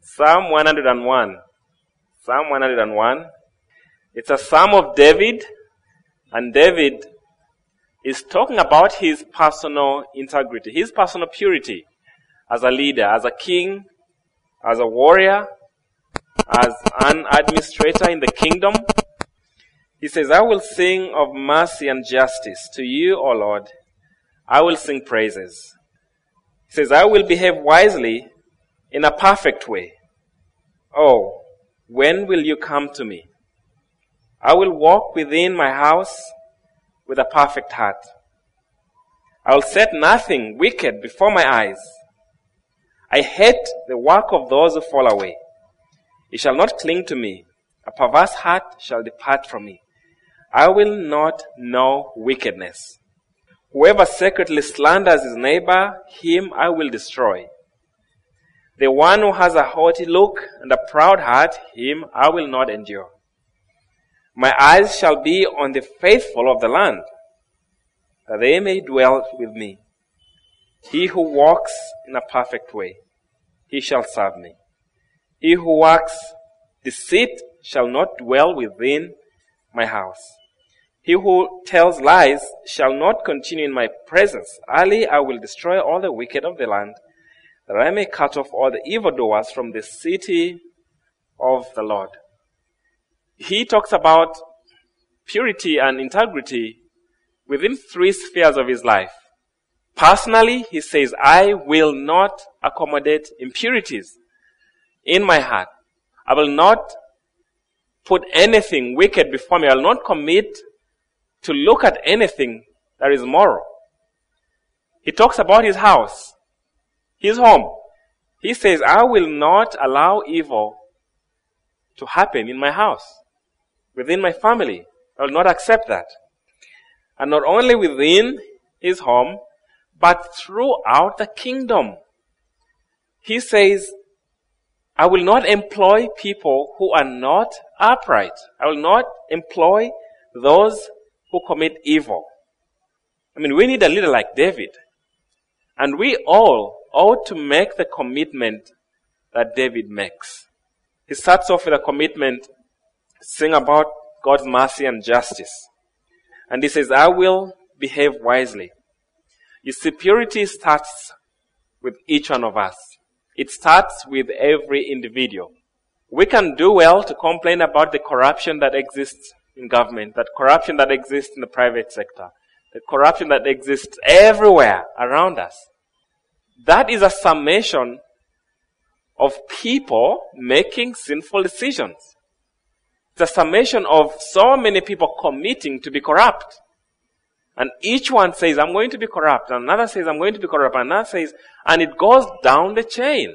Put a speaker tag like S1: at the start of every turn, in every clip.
S1: Psalm 101. Psalm 101. It's a psalm of David, and David is talking about his personal integrity, his personal purity as a leader, as a king, as a warrior, as an administrator in the kingdom. He says, I will sing of mercy and justice to you, O Lord. I will sing praises. He says, I will behave wisely in a perfect way. Oh, when will you come to me? I will walk within my house with a perfect heart. I will set nothing wicked before my eyes. I hate the work of those who fall away. It shall not cling to me. A perverse heart shall depart from me. I will not know wickedness. Whoever secretly slanders his neighbor, him I will destroy. The one who has a haughty look and a proud heart, him I will not endure. My eyes shall be on the faithful of the land, that they may dwell with me. He who walks in a perfect way, he shall serve me. He who works deceit shall not dwell within my house. He who tells lies shall not continue in my presence. Early I will destroy all the wicked of the land, that I may cut off all the evildoers from the city of the Lord. He talks about purity and integrity within three spheres of his life. Personally, he says, I will not accommodate impurities in my heart. I will not put anything wicked before me. I will not commit to look at anything that is moral. He talks about his house, his home. He says, I will not allow evil to happen in my house, within my family. I will not accept that. And not only within his home, but throughout the kingdom. He says, I will not employ people who are not upright. I will not employ those who commit evil. I mean, we need a leader like David. And we all ought to make the commitment that David makes. He starts off with a commitment, sing about God's mercy and justice. And he says, I will behave wisely. You see, purity starts with each one of us. It starts with every individual. We can do well to complain about the corruption that exists in government, that corruption that exists in the private sector, the corruption that exists everywhere around us. That is a summation of people making sinful decisions. It's a summation of so many people committing to be corrupt. And each one says, I'm going to be corrupt. And another says, I'm going to be corrupt. And another says, and it goes down the chain.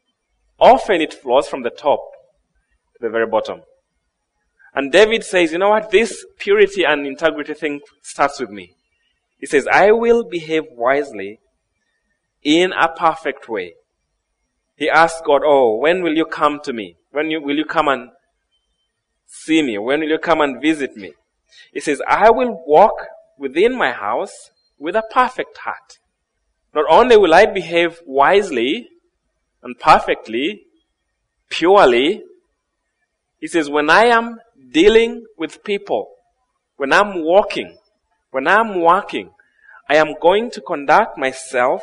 S1: Often it flows from the top to the very bottom. And David says, you know what? This purity and integrity thing starts with me. He says, I will behave wisely in a perfect way. He asks God, oh, when will you come to me? Will you come and see me? When will you come and visit me? He says, I will walk within my house with a perfect heart. Not only will I behave wisely and perfectly, purely, he says, when I am dealing with people, when I'm walking, when I'm working, I am going to conduct myself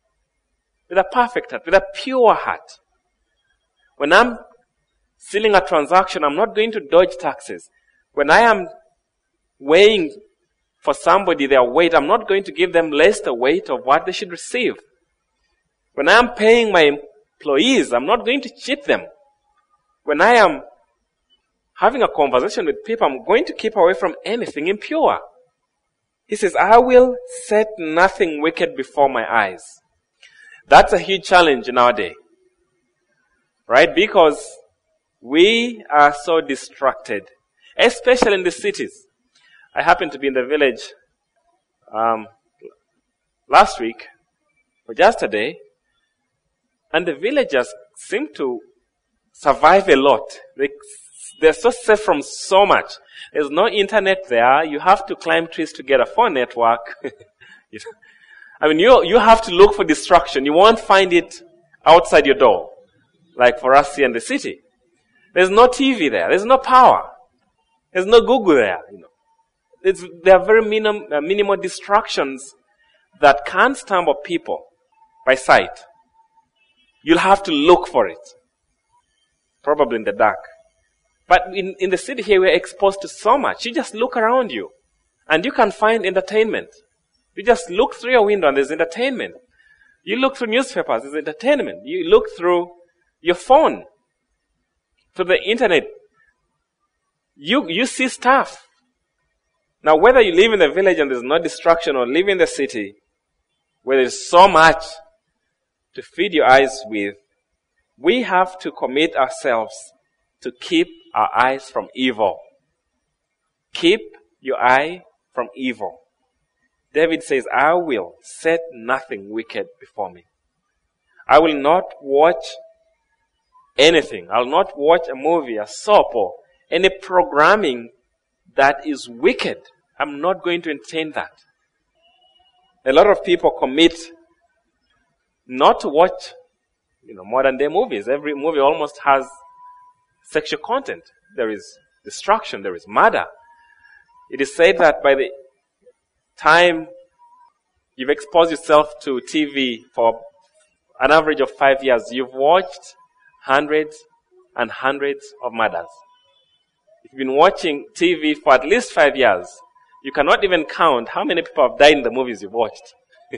S1: with a perfect heart, with a pure heart. When I'm sealing a transaction, I'm not going to dodge taxes. When I am weighing for somebody their weight, I'm not going to give them less the weight of what they should receive. When I am paying my employees, I'm not going to cheat them. When I am having a conversation with people, I'm going to keep away from anything impure. He says, I will set nothing wicked before my eyes. That's a huge challenge in our day. Right? Because we are so distracted, especially in the cities. I happened to be in the village last week, or yesterday, and the villagers seem to survive a lot. They're so safe from so much. There's no internet there. You have to climb trees to get a phone network. I mean, you have to look for distraction. You won't find it outside your door. like for us here in the city. There's no TV there. There's no power. There's no Google there. There are very minimal distractions that can't stumble people by sight. You'll have to look for it. Probably in the dark. But in the city here, we're exposed to so much. You just look around you and you can find entertainment. You just look through your window and there's entertainment. You look through newspapers, there's entertainment. You look through your phone, through the internet. You see stuff. Now, whether you live in the village and there's no distraction or live in the city where there's so much to feed your eyes with, we have to commit ourselves to keep our eyes from evil. Keep your eye from evil. David says, I will set nothing wicked before me. I will not watch anything. I'll not watch a movie, a soap, or any programming that is wicked. I'm not going to entertain that. A lot of people commit not to watch, modern day movies. Every movie almost has sexual content. There is destruction. There is murder. It is said that by the time you've exposed yourself to TV for an average of 5 years, you've watched hundreds and hundreds of murders. If you've been watching TV for at least 5 years, you cannot even count how many people have died in the movies you've watched.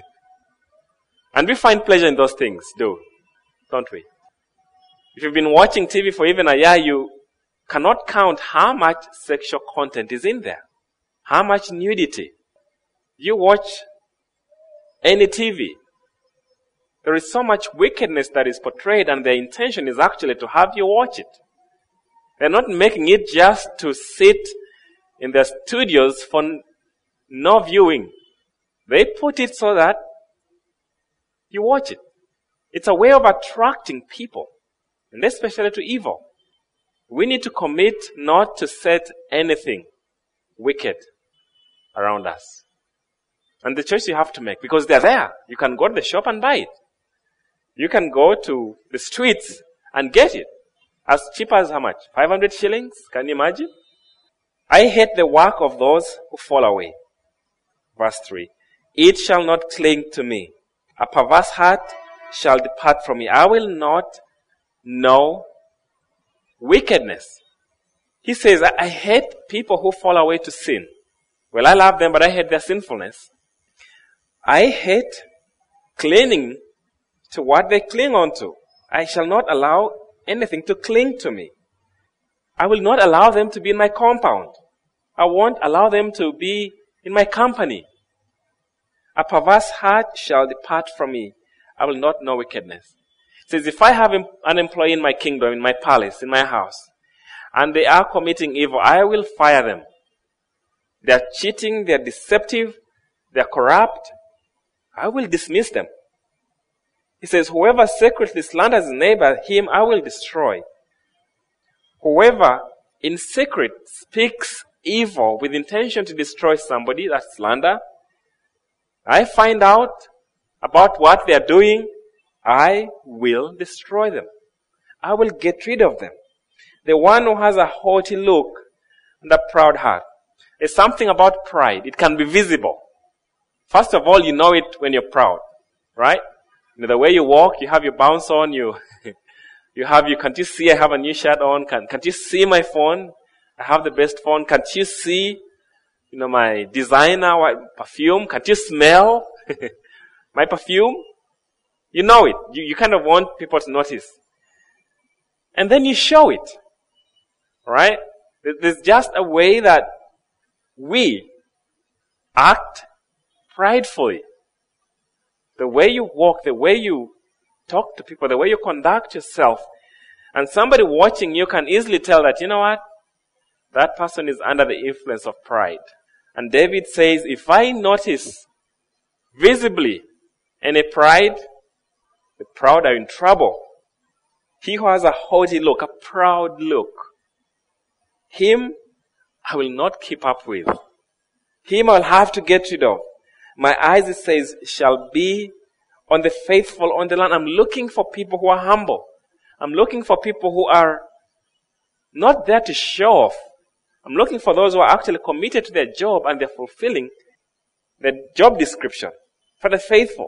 S1: And we find pleasure in those things, don't we? If you've been watching TV for even a year, you cannot count how much sexual content is in there. How much nudity. You watch any TV. There is so much wickedness that is portrayed, and their intention is actually to have you watch it. They're not making it just to sit in their studios for no viewing. They put it so that you watch it. It's a way of attracting people, and especially to evil. We need to commit not to set anything wicked around us. And the choice you have to make, because they're there. You can go to the shop and buy it. You can go to the streets and get it. As cheap as how much? 500 shillings? Can you imagine? I hate the work of those who fall away. Verse 3. It shall not cling to me. A perverse heart shall depart from me. I will not know wickedness. He says, I hate people who fall away to sin. Well, I love them, but I hate their sinfulness. I hate clinging to what they cling on to. I shall not allow anything to cling to me. I will not allow them to be in my compound. I won't allow them to be in my company. A perverse heart shall depart from me. I will not know wickedness. It says, if I have an employee in my kingdom, in my palace, in my house, and they are committing evil, I will fire them. They are cheating, they are deceptive, they are corrupt. I will dismiss them. He says, whoever secretly slanders his neighbor, him I will destroy. Whoever in secret speaks evil with intention to destroy somebody, that's slander. I find out about what they are doing, I will destroy them. I will get rid of them. The one who has a haughty look and a proud heart. There's something about pride. It can be visible. First of all, you know it when you're proud, right? The way you walk, you have your bounce on, can't you see I have a new shirt on? Can't you see my phone? I have the best phone. Can't you see, my designer perfume? Can't you smell my perfume? You know it. You kind of want people to notice. And then you show it. Right? There's just a way that we act pridefully. The way you walk, the way you talk to people, the way you conduct yourself. And somebody watching you can easily tell that, that person is under the influence of pride. And David says, if I notice visibly any pride, the proud are in trouble. He who has a haughty look, a proud look, him I will not keep up with. Him I'll have to get rid of. My eyes, it says, shall be on the faithful on the land. I'm looking for people who are humble. I'm looking for people who are not there to show off. I'm looking for those who are actually committed to their job and they're fulfilling the job description, for the faithful.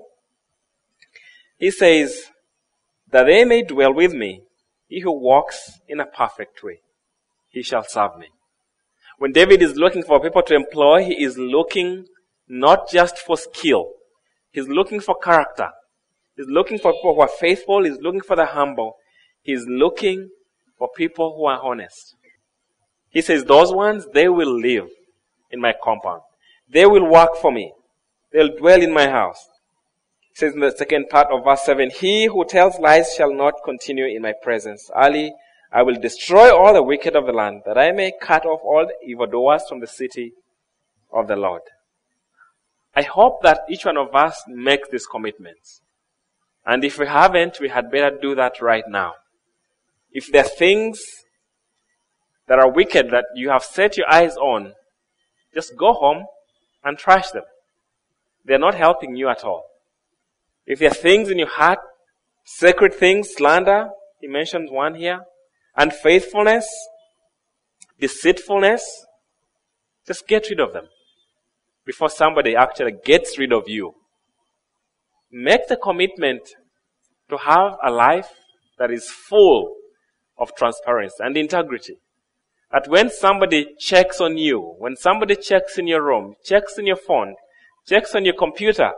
S1: He says, that they may dwell with me, he who walks in a perfect way, he shall serve me. When David is looking for people to employ, he is looking not just for skill. He's looking for character. He's looking for people who are faithful. He's looking for the humble. He's looking for people who are honest. He says, those ones, they will live in my compound. They will work for me. They'll dwell in my house. He says in the second part of verse 7, he who tells lies shall not continue in my presence. Early I will destroy all the wicked of the land, that I may cut off all the evildoers from the city of the Lord. I hope that each one of us makes these commitments. And if we haven't, we had better do that right now. If there are things that are wicked that you have set your eyes on, just go home and trash them. They're not helping you at all. If there are things in your heart, sacred things, slander, he mentions one here, unfaithfulness, deceitfulness, just get rid of them before somebody actually gets rid of you. Make the commitment to have a life that is full of transparency and integrity. That when somebody checks on you, when somebody checks in your room, checks in your phone, checks on your computer,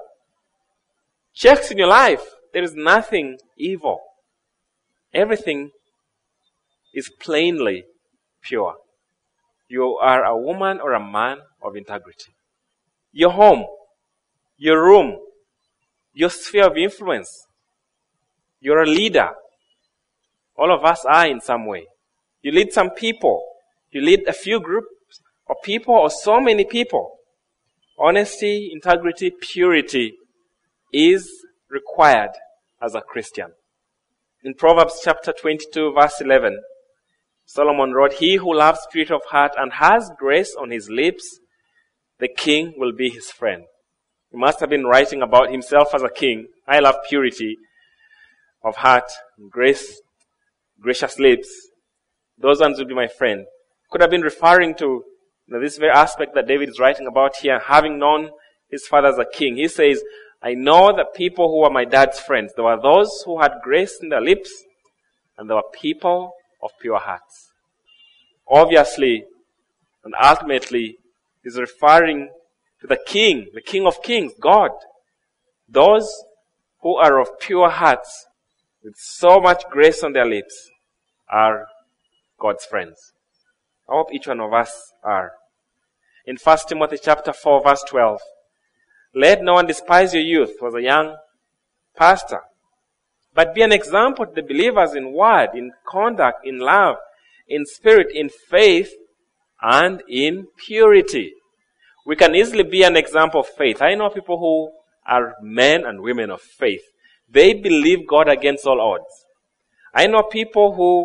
S1: checks in your life, there is nothing evil. Everything is plainly pure. You are a woman or a man of integrity. Your home, your room, your sphere of influence, you're a leader. All of us are in some way. You lead some people. You lead a few groups of people or so many people. Honesty, integrity, purity is required as a Christian. In Proverbs chapter 22 verse 11, Solomon wrote, he who loves purity of heart and has grace on his lips, the king will be his friend. He must have been writing about himself as a king. I love purity of heart, gracious lips. Those ones will be my friend. Could have been referring to this very aspect that David is writing about here, having known his father as a king. He says, I know the people who were my dad's friends. There were those who had grace in their lips, and there were people of pure hearts. Obviously, and ultimately, he's referring to the King of Kings, God. Those who are of pure hearts, with so much grace on their lips, are God's friends. I hope each one of us are. In 1 Timothy chapter 4 verse 12, let no one despise your youth, was a young pastor, but be an example to the believers in word, in conduct, in love, in spirit, in faith, and in purity. We can easily be an example of faith. I know people who are men and women of faith. They believe God against all odds. I know people who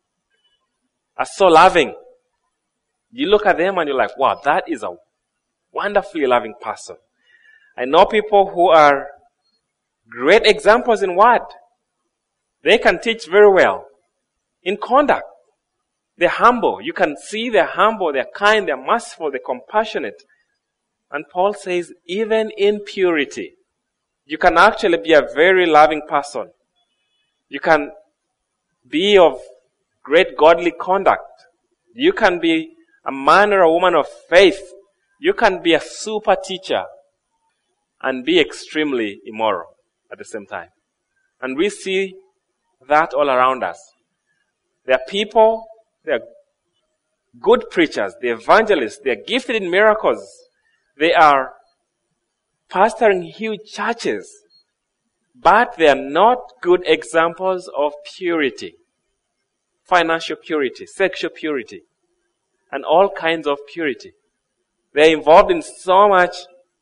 S1: are so loving. You look at them and you're like, wow, that is a wonderfully loving person. I know people who are great examples in word. They can teach very well. In conduct, they're humble. You can see they're humble, they're kind, they're merciful, they're compassionate. And Paul says, even in purity, you can actually be a very loving person. You can be of great godly conduct. You can be a man or a woman of faith. You can be a super teacher and be extremely immoral at the same time. And we see that all around us. There are people, they are good preachers, they're evangelists, they're gifted in miracles. They are pastoring huge churches, but they are not good examples of purity. Financial purity, sexual purity, and all kinds of purity. They are involved in so much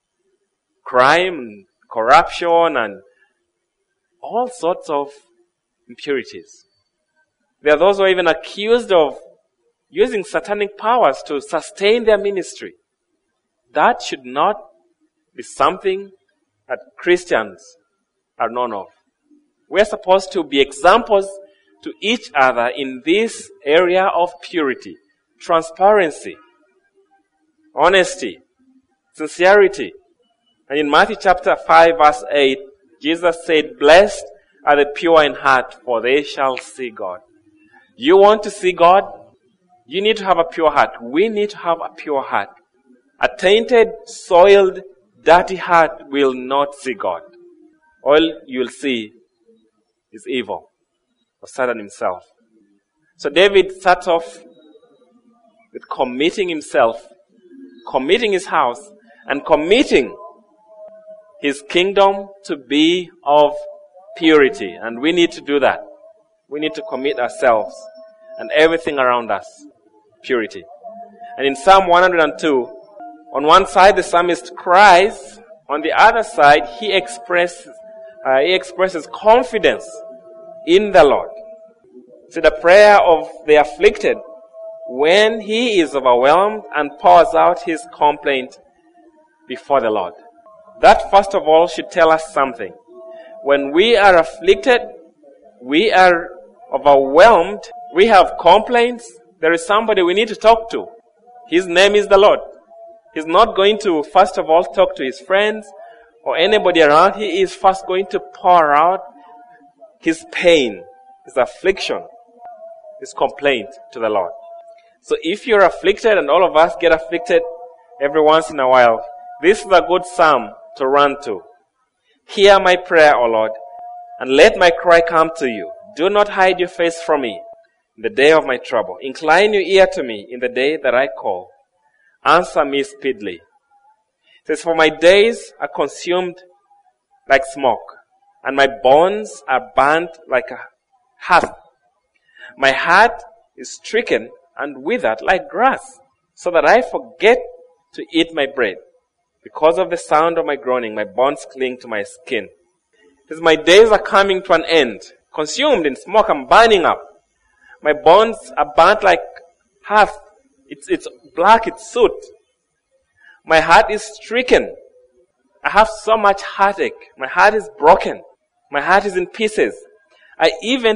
S1: crime and corruption and all sorts of impurities. There are those who are even accused of using satanic powers to sustain their ministry. That should not be something that Christians are known of. We are supposed to be examples to each other in this area of purity, transparency, honesty, sincerity. And in Matthew chapter 5 verse 8, Jesus said, "Blessed are the pure in heart, for they shall see God." You want to see God? You need to have a pure heart. We need to have a pure heart. A tainted, soiled, dirty heart will not see God. All you'll see is evil of Satan himself. So David starts off with committing himself, committing his house, and committing his kingdom to be of purity. And we need to do that. We need to commit ourselves and everything around us. Purity. And in Psalm 102, on one side the psalmist cries, on the other side he expresses confidence in the Lord. See, the prayer of the afflicted, when he is overwhelmed and pours out his complaint before the Lord. That first of all should tell us something. When we are afflicted, we are overwhelmed, we have complaints, there is somebody we need to talk to. His name is the Lord. He's not going to, first of all, talk to his friends or anybody around. He is first going to pour out his pain, his affliction, his complaint to the Lord. So if you're afflicted, and all of us get afflicted every once in a while, this is a good psalm to run to. Hear my prayer, O Lord, and let my cry come to you. Do not hide your face from me in the day of my trouble. Incline your ear to me in the day that I call. Answer me speedily. It says, for my days are consumed like smoke, and my bones are burnt like a hearth. My heart is stricken and withered like grass, so that I forget to eat my bread. Because of the sound of my groaning, my bones cling to my skin. It says, my days are coming to an end, consumed in smoke, I'm burning up. My bones are burnt like hearth. It's black, it's soot. My heart is stricken. I have so much heartache. My heart is broken. My heart is in pieces. I even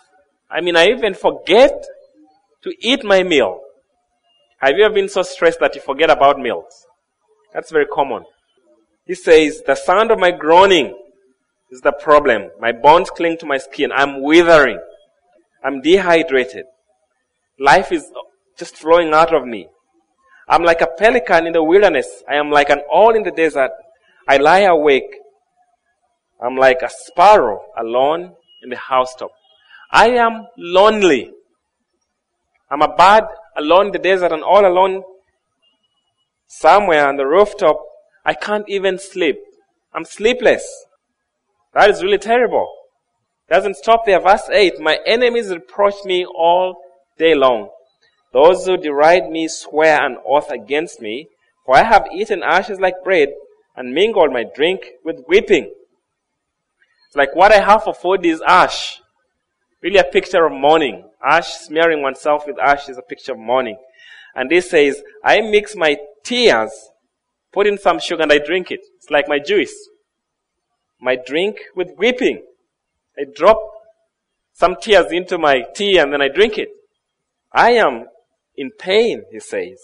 S1: forget to eat my meal. Have you ever been so stressed that you forget about meals? That's very common. He says, the sound of my groaning is the problem. My bones cling to my skin. I'm withering. I'm dehydrated. Life is just flowing out of me. I'm like a pelican in the wilderness. I am like an owl in the desert. I lie awake. I'm like a sparrow alone in the housetop. I am lonely. I'm a bird alone in the desert and all alone somewhere on the rooftop. I can't even sleep. I'm sleepless. That is really terrible. Doesn't stop there. Verse 8, my enemies reproach me all day long. Those who deride me swear an oath against me, for I have eaten ashes like bread and mingled my drink with weeping. It's like what I have for food is ash. Really a picture of mourning. Ash, smearing oneself with ash is a picture of mourning. And this says, I mix my tears, put in some sugar and I drink it. It's like my juice. My drink with weeping. I drop some tears into my tea and then I drink it. I am in pain, he says.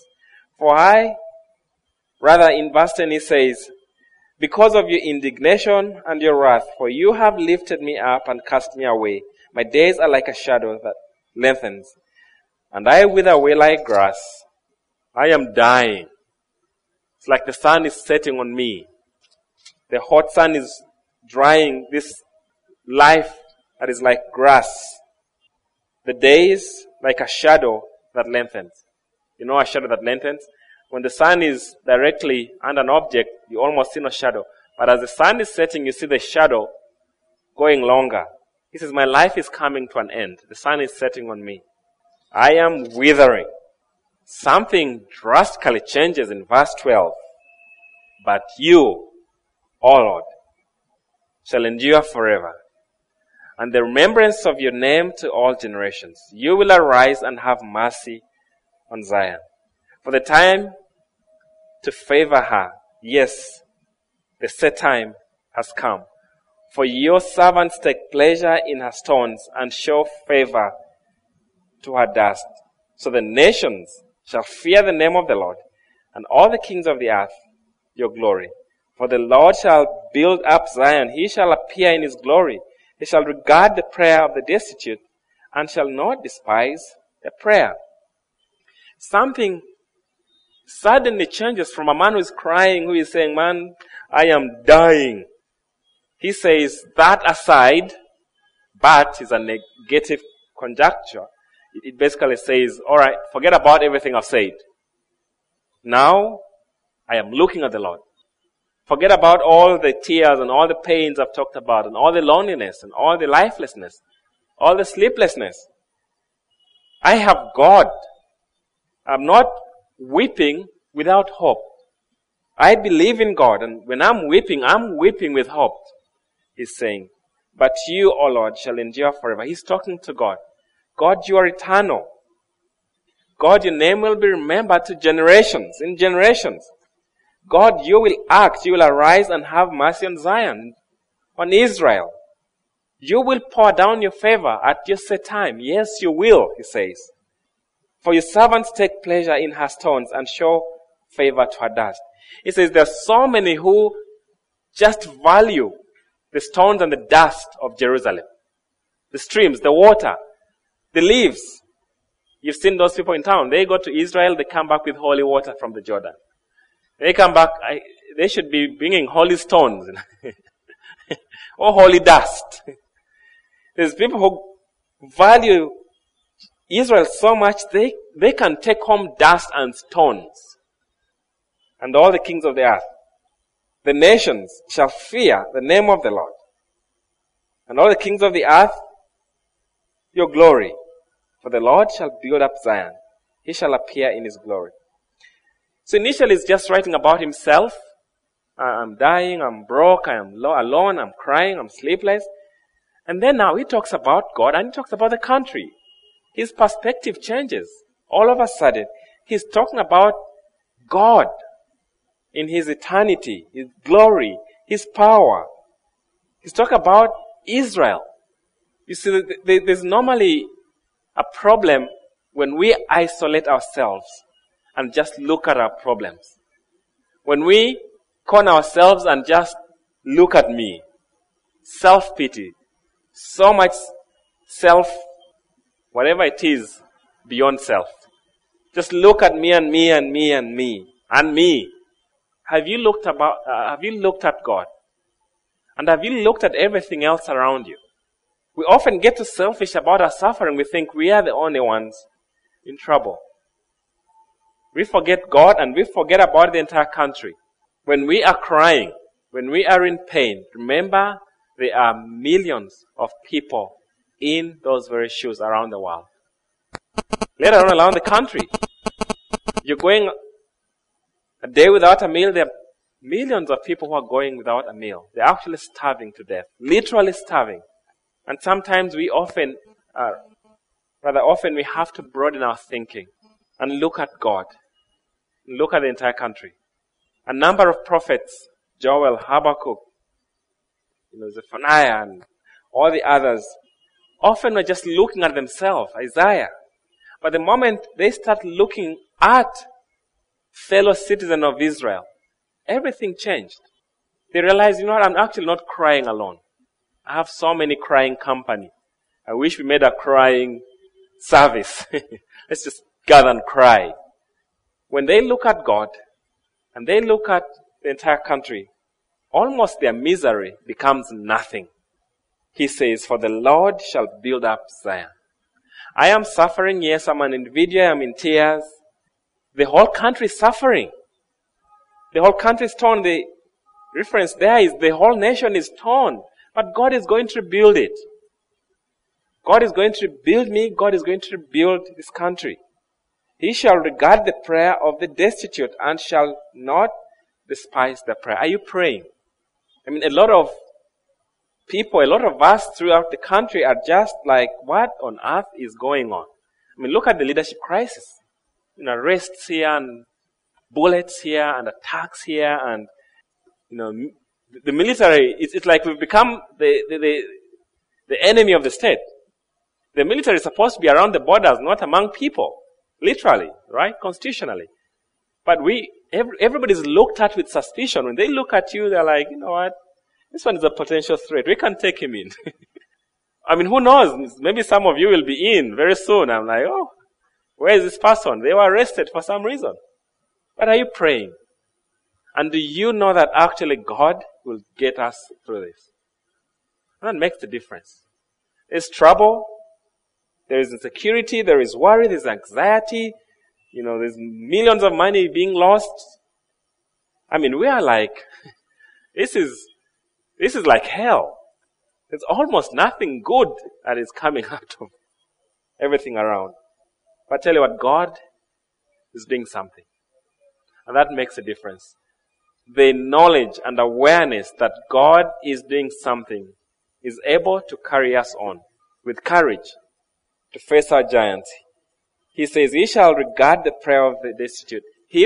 S1: In verse 10 he says, because of your indignation and your wrath, for you have lifted me up and cast me away. My days are like a shadow that lengthens, and I wither away like grass. I am dying. It's like the sun is setting on me. The hot sun is drying this life that is like grass. The days like a shadow that lengthens. You know a shadow that lengthens? When the sun is directly under an object, you almost see no shadow. But as the sun is setting, you see the shadow going longer. He says, my life is coming to an end. The sun is setting on me. I am withering. Something drastically changes in verse 12. But you, O Lord, shall endure forever, and the remembrance of your name to all generations. You will arise and have mercy on Zion. For the time to favor her, yes, the set time has come. For your servants take pleasure in her stones and show favor to her dust. So the nations shall fear the name of the Lord, and all the kings of the earth your glory. For the Lord shall build up Zion. He shall appear in his glory. He shall regard the prayer of the destitute and shall not despise the prayer. Something suddenly changes from a man who is crying, who is saying, man, I am dying. He says, that aside, but is a negative conjecture. It basically says, all right, forget about everything I've said. Now, I am looking at the Lord. Forget about all the tears and all the pains I've talked about and all the loneliness and all the lifelessness, all the sleeplessness. I have God. I'm not weeping without hope. I believe in God, and when I'm weeping with hope. He's saying, but you, O Lord, shall endure forever. He's talking to God. God, you are eternal. God, your name will be remembered to generations, in generations. God, you will act, you will arise and have mercy on Zion, on Israel. You will pour down your favor at your set time. Yes, you will, he says. For your servants take pleasure in her stones and show favor to her dust. He says there are so many who just value the stones and the dust of Jerusalem. The streams, the water, the leaves. You've seen those people in town. They go to Israel, they come back with holy water from the Jordan. They come back, they should be bringing holy stones or holy dust. There's people who value Israel so much, they can take home dust and stones. And all the kings of the earth, the nations shall fear the name of the Lord. And all the kings of the earth, your glory. For the Lord shall build up Zion. He shall appear in his glory. So initially he's just writing about himself. I'm dying, I'm broke, I am alone, I'm crying, I'm sleepless. And then now he talks about God and he talks about the country. His perspective changes. All of a sudden, he's talking about God in his eternity, his glory, his power. He's talking about Israel. You see, there's normally a problem when we isolate ourselves and just look at our problems. When we corner ourselves and just look at me, self-pity, so much whatever it is, beyond self. Just look at me and me and me and me and me. Have you looked at God? And have you looked at everything else around you? We often get too selfish about our suffering. We think we are the only ones in trouble. We forget God and we forget about the entire country. When we are crying, when we are in pain, remember there are millions of people in those very shoes around the world. Let alone around the country. You're going a day without a meal, there are millions of people who are going without a meal. They're actually starving to death. Literally starving. And sometimes we have to broaden our thinking and look at God. Look at the entire country. A number of prophets, Joel, Habakkuk, Zephaniah, and all the others, often are just looking at themselves, Isaiah. But the moment they start looking at fellow citizens of Israel, everything changed. They realized, I'm actually not crying alone. I have so many crying company. I wish we made a crying service. Let's just gather and cry. When they look at God, and they look at the entire country, almost their misery becomes nothing. He says, for the Lord shall build up Zion. I am suffering, yes, I'm an individual, I'm in tears. The whole country is suffering. The whole country is torn. The reference there is the whole nation is torn. But God is going to rebuild it. God is going to rebuild me. God is going to rebuild this country. He shall regard the prayer of the destitute and shall not despise the prayer. Are you praying? I mean, a lot of people, a lot of us throughout the country are just like, what on earth is going on? I mean, look at the leadership crisis. Arrests here and bullets here and attacks here and, The military, it's like we've become the enemy of the state. The military is supposed to be around the borders, not among people. Literally, right? Constitutionally. But everybody's looked at with suspicion. When they look at you, they're like, you know what? This one is a potential threat. We can take him in. I mean, who knows? Maybe some of you will be in very soon. I'm like, oh, where is this person? They were arrested for some reason. But are you praying? And do you know that actually God will get us through this? That makes the difference. There's trouble. There is insecurity. There is worry. There's anxiety. There's millions of money being lost. I mean, we are like, this is like hell. There's almost nothing good that is coming out of everything around. But I tell you what, God is doing something. And that makes a difference. The knowledge and awareness that God is doing something is able to carry us on with courage to face our giants. He says, "He shall regard the prayer of the destitute." He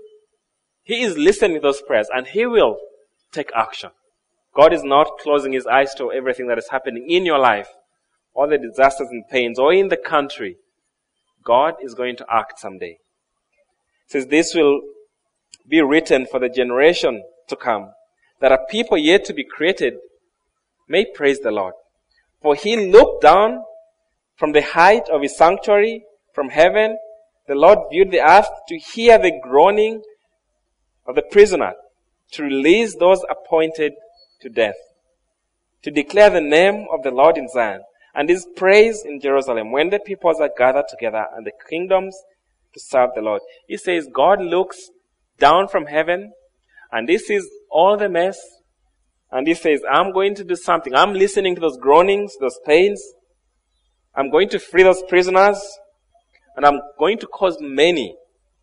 S1: is listening to those prayers and He will take action. God is not closing His eyes to everything that is happening in your life, all the disasters and pains, or in the country. God is going to act someday. It says, "This will be written for the generation to come, that a people yet to be created may praise the Lord. For He looked down from the height of His sanctuary, from heaven. The Lord viewed the earth to hear the groaning of the prisoner, to release those appointed to death, to declare the name of the Lord in Zion, and His praise in Jerusalem, when the peoples are gathered together and the kingdoms to serve the Lord." He says God looks down from heaven and He sees all the mess, and He says, I'm going to do something. I'm listening to those groanings, those pains. I'm going to free those prisoners, and I'm going to cause many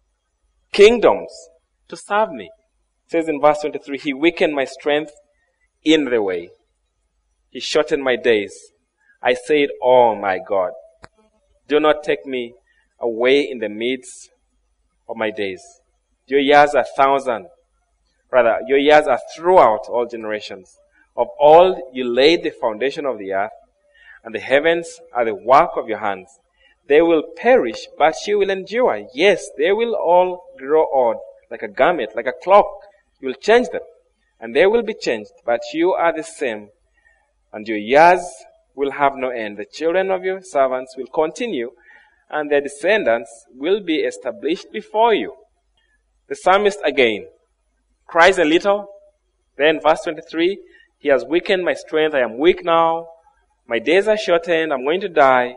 S1: kingdoms to serve me. It says in verse 23, "He weakened my strength in the way. He shortened my days. I said, oh my God, do not take me away in the midst of my days. Your years are 1,000. Rather, your years are throughout all generations. Of all you laid the foundation of the earth, and the heavens are the work of your hands. They will perish, but you will endure. Yes, they will all grow old, like a garment, like a cloak. You will change them, and they will be changed, but you are the same, and your years will have no end. The children of your servants will continue, and their descendants will be established before you." The psalmist again cries a little. Then verse 23, "He has weakened my strength. I am weak now. My days are shortened. I'm going to die.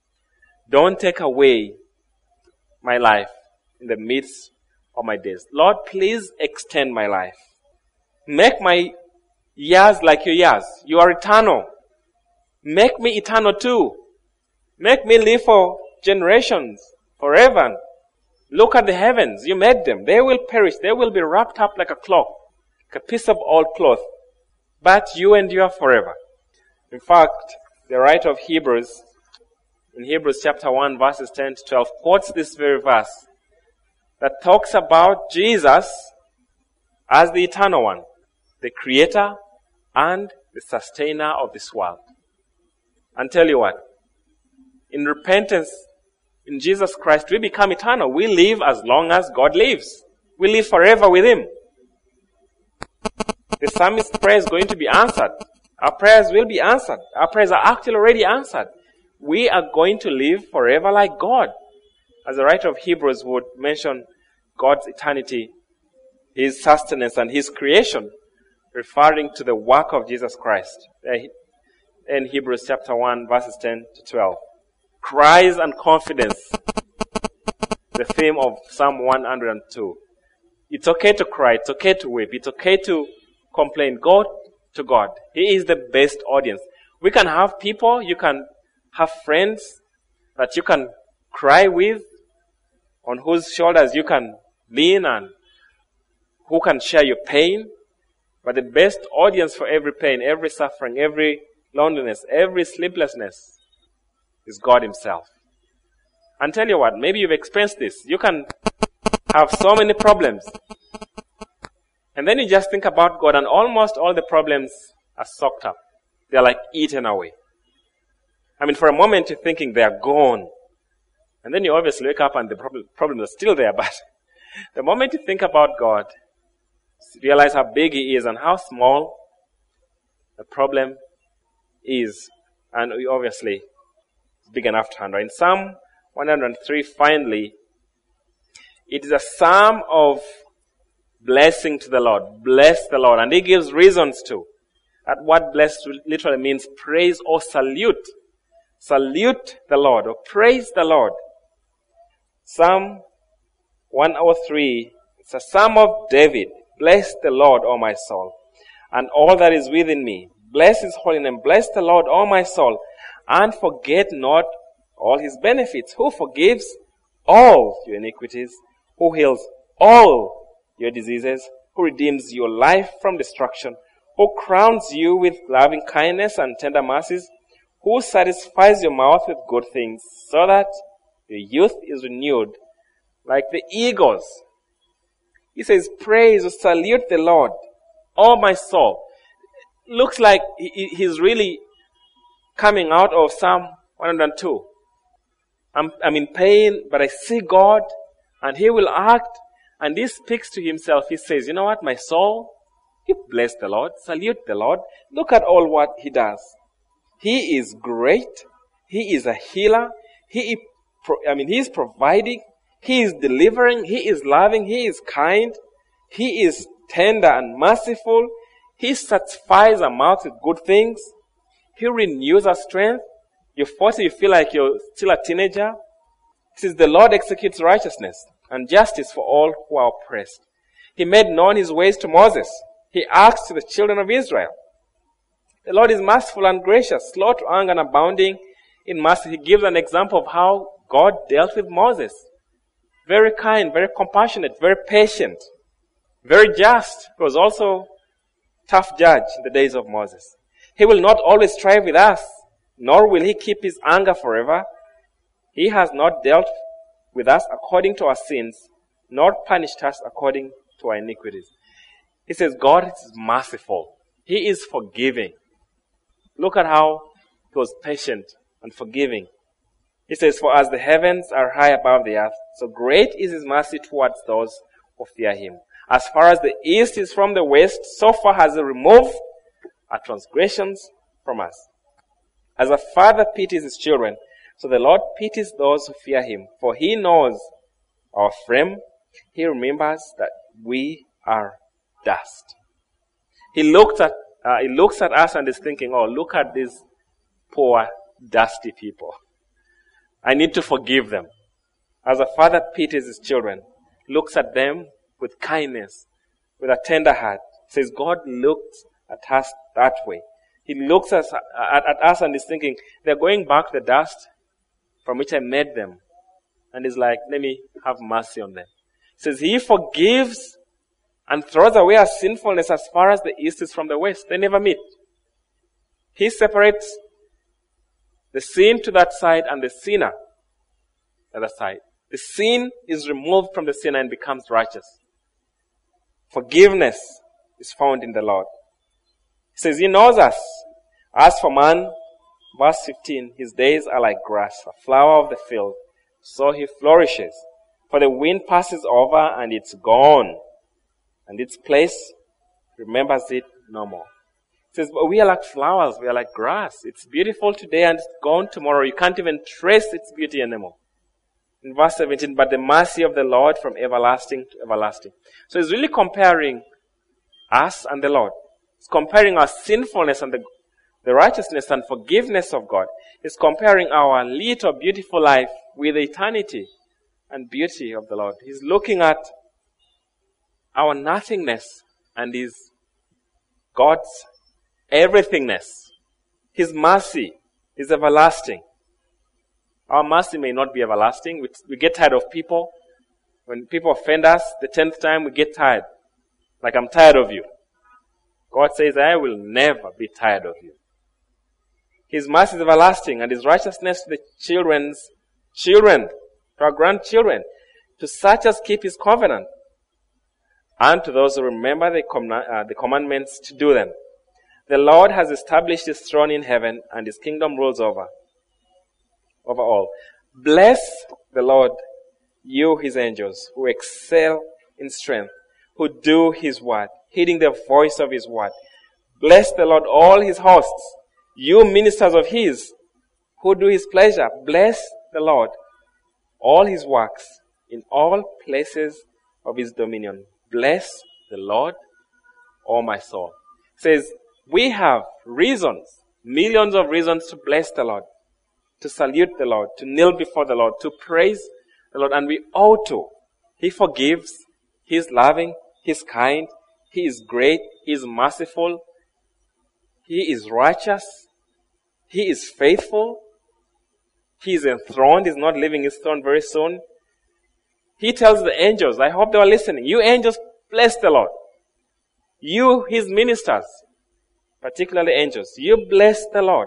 S1: Don't take away my life in the midst of my days. Lord, please extend my life. Make my years like your years. You are eternal. Make me eternal too. Make me live for generations, forever. Look at the heavens. You made them. They will perish. They will be wrapped up like a cloak, like a piece of old cloth. But you endure forever." In fact, the writer of Hebrews, in Hebrews chapter 1, verses 10 to 12, quotes this very verse that talks about Jesus as the eternal one, the creator and the sustainer of this world. And tell you what, in repentance, in Jesus Christ, we become eternal. We live as long as God lives. We live forever with Him. The psalmist's prayer is going to be answered. Our prayers will be answered. Our prayers are actually already answered. We are going to live forever like God. As the writer of Hebrews would mention God's eternity, His sustenance, and His creation, referring to the work of Jesus Christ. In Hebrews chapter 1, verses 10 to 12. Cries and confidence. The theme of Psalm 102. It's okay to cry. It's okay to weep. It's okay to complain. Go to God. He is the best audience. We can have people, you can have friends that you can cry with, on whose shoulders you can lean and who can share your pain. But the best audience for every pain, every suffering, every loneliness, every sleeplessness is God Himself. And tell you what, maybe you've experienced this. You can have so many problems. And then you just think about God and almost all the problems are soaked up. They're like eaten away. I mean, for a moment you're thinking they're gone. And then you obviously wake up and the problems are still there. But the moment you think about God, you realize how big He is and how small the problem is. And obviously, it's big enough to handle. In Psalm 103, finally, it is a psalm of blessing to the Lord. Bless the Lord. And He gives reasons to. At what bless literally means praise or salute. Salute the Lord or praise the Lord. Psalm 103, it's a psalm of David. Bless the Lord, O my soul, and all that is within me. Bless His holy name. Bless the Lord, O my soul, and forget not all His benefits. Who forgives all your iniquities, who heals all your diseases, who redeems your life from destruction, who crowns you with loving kindness and tender mercies, who satisfies your mouth with good things, so that your youth is renewed like the eagles. He says, praise or salute the Lord, oh my soul. Looks like he's really coming out of Psalm 102. I'm in pain, but I see God, and He will act, and He speaks to Himself. He says, you know what, my soul, you bless the Lord, salute the Lord. Look at all what He does. He is great. He is a healer. He is providing. He is delivering. He is loving. He is kind. He is tender and merciful. He satisfies our mouth with good things. He renews our strength. You're 40, you feel like you're still a teenager. It says, the Lord executes righteousness and justice for all who are oppressed. He made known His ways to Moses. He acts to the children of Israel. The Lord is merciful and gracious, slow to anger and abounding in mercy. He gives an example of how God dealt with Moses. Very kind, very compassionate, very patient, very just. He was also a tough judge in the days of Moses. He will not always strive with us, nor will He keep His anger forever. He has not dealt with us according to our sins, nor punished us according to our iniquities. He says God is merciful. He is forgiving. Look at how He was patient and forgiving. He says, for as the heavens are high above the earth, so great is His mercy towards those who fear Him. As far as the east is from the west, so far has He removed our transgressions from us. As a father pities his children, so the Lord pities those who fear Him. For He knows our frame. He remembers that we are dust. He looks at us and is thinking, oh, look at these poor, dusty people. I need to forgive them. As a father pities his children, looks at them with kindness, with a tender heart. Says God looks at us that way. He looks at us and is thinking, they're going back to the dust from which I made them. And is like, let me have mercy on them. Says He forgives and throws away our sinfulness as far as the east is from the west. They never meet. He separates the sin to that side and the sinner to the other side. The sin is removed from the sinner and becomes righteous. Forgiveness is found in the Lord. He says He knows us. As for man, verse 15, his days are like grass, a flower of the field. So he flourishes. For the wind passes over and it's gone. And its place remembers it no more. It says, but we are like flowers, we are like grass. It's beautiful today and it's gone tomorrow. You can't even trace its beauty anymore. In verse 17, but the mercy of the Lord from everlasting to everlasting. So it's really comparing us and the Lord. It's comparing our sinfulness and the righteousness and forgiveness of God. It's comparing our little beautiful life with the eternity and beauty of the Lord. He's looking at our nothingness and God's everythingness. His mercy is everlasting. Our mercy may not be everlasting. We get tired of people. When people offend us, the 10th time we get tired. Like, I'm tired of you. God says, I will never be tired of you. His mercy is everlasting, and His righteousness to the children's children, to our grandchildren, to such as keep His covenant and to those who remember the commandments to do them. The Lord has established his throne in heaven, and his kingdom rules over all. Bless the Lord, you his angels, who excel in strength, who do his word, heeding the voice of his word. Bless the Lord, all his hosts, you ministers of his, who do his pleasure. Bless the Lord, all his works, in all places of his dominion. Bless the Lord, O my soul. It says, we have reasons, millions of reasons to bless the Lord, to salute the Lord, to kneel before the Lord, to praise the Lord, and we ought to. He forgives, he is loving, he is kind, he is great, he is merciful, he is righteous, he is faithful, he is enthroned, he's not leaving his throne very soon. He tells the angels, I hope they are listening, you angels, bless the Lord. You, his ministers, particularly angels, you bless the Lord.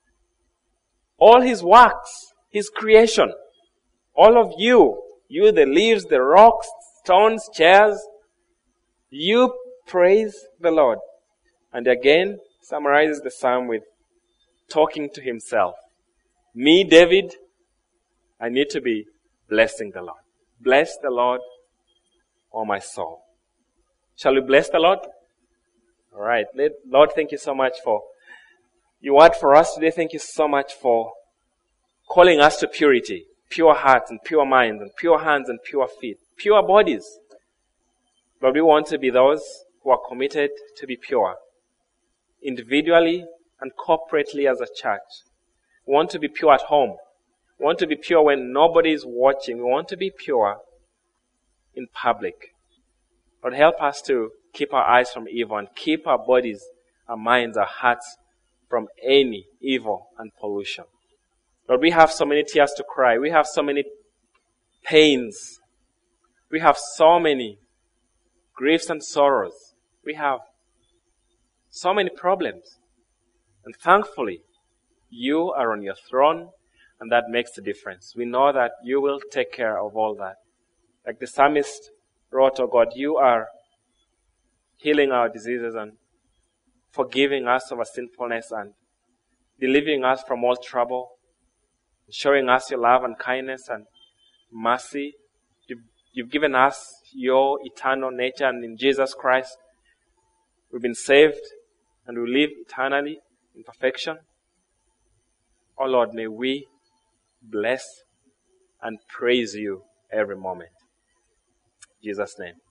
S1: All his works, his creation, all of you, the leaves, the rocks, stones, chairs, you praise the Lord. And again, summarizes the psalm with talking to himself. Me, David, I need to be blessing the Lord. Bless the Lord, O my soul. Shall we bless the Lord? All right. Lord, thank you so much for your word for us today. Thank you so much for calling us to purity, pure hearts and pure minds and pure hands and pure feet, pure bodies. Lord, we want to be those who are committed to be pure, individually and corporately as a church. We want to be pure at home. We want to be pure when nobody is watching. We want to be pure in public. Lord, help us to keep our eyes from evil and keep our bodies, our minds, our hearts from any evil and pollution. Lord, we have so many tears to cry. We have so many pains. We have so many griefs and sorrows. We have so many problems. And thankfully, you are on your throne, and that makes the difference. We know that you will take care of all that. Like the psalmist wrote, oh God, you are healing our diseases and forgiving us of our sinfulness and delivering us from all trouble, showing us your love and kindness and mercy. You've given us your eternal nature, and in Jesus Christ, we've been saved and we live eternally in perfection. Oh Lord, may we bless and praise you every moment. In Jesus' name.